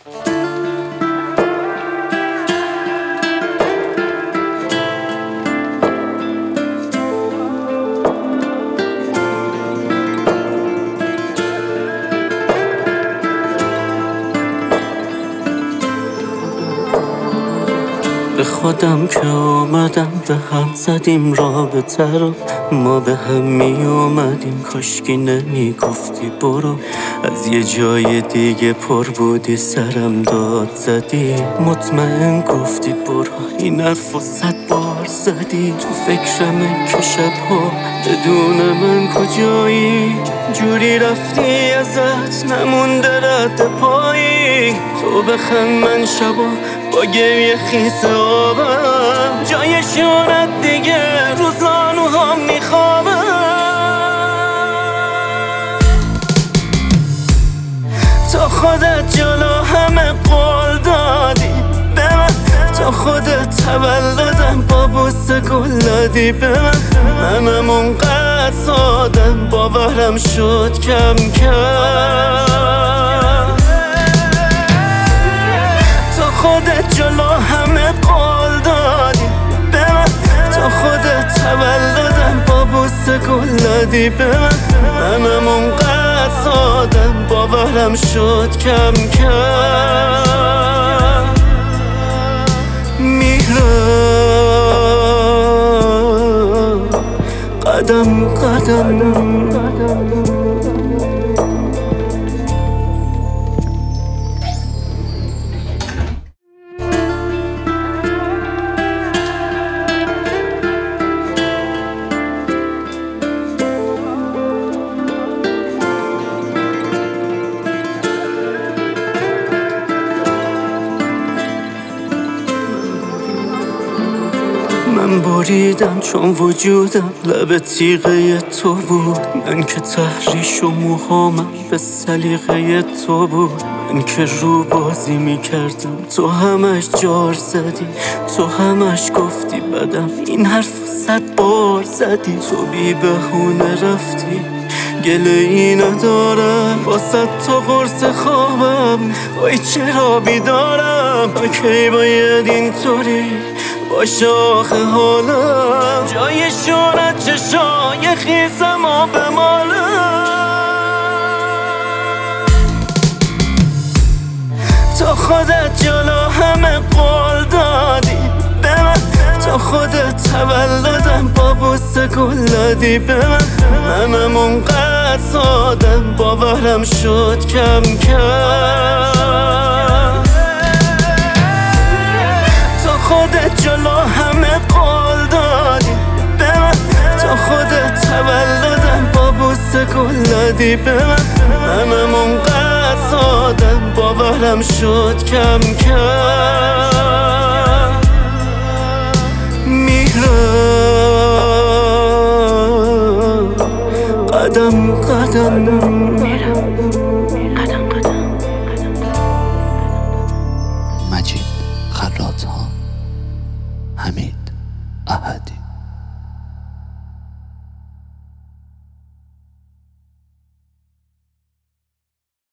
به خودم که آمدم به هم زدیم رابطه رو، ما به هم می اومدیم، کاشکی نمی گفتی برو. از یه جای دیگه پر بودی سرم داد زدی، مطمئن گفتی برو. این حرفو 100 بار زدی، تو فکرمه که شبها بدون من کجایی، جوری رفتی ازت نمونده رد پایی. تو بخند من شبا با گریه خیس آبم، جای شونت دیگه رو زانوهام میخوابم. تو خودت جلو همه قول دادی به من، تو خودت تولدم با بوسه گل دادی به من. منم اونقدر سادم باورم شد کم کم. خودت جلو همه قول دادی به من، تو خودت تولدم با بوسه گل دادی به من. منم اونقدر سادم باورم شد کم کم. میرم قدم قدم. من بریدم چون وجودم لب تیغه تو بود، من که تحریش و موهامم به سلیقه تو بود. من که رو بازی میکردم تو همش جار زدی، تو همش گفتی بدم، این حرف 100 بار زدی. تو بی بهونه رفتی گله ای ندارم، واسه تو قرص خوابم وای چرا بیدارم. کی باید اینطوری باشه آخه حالم، جای شونت چشای خیسم و بمالم. تو خودت جلو همه قول دادی به من، تو خودت تولدم با بوسه گل دادی به من. منم اونقدر سادم باورم شد کم کم. تو خودت جلو همه قول دادی به من، تو خودت تولدم با بوسه گل دادی به من. منم اونقدر سادم باورم شد کم کم. میرم قدم قدم. میرم قدم قدم. مجید خراط‌ها، حمید احدی.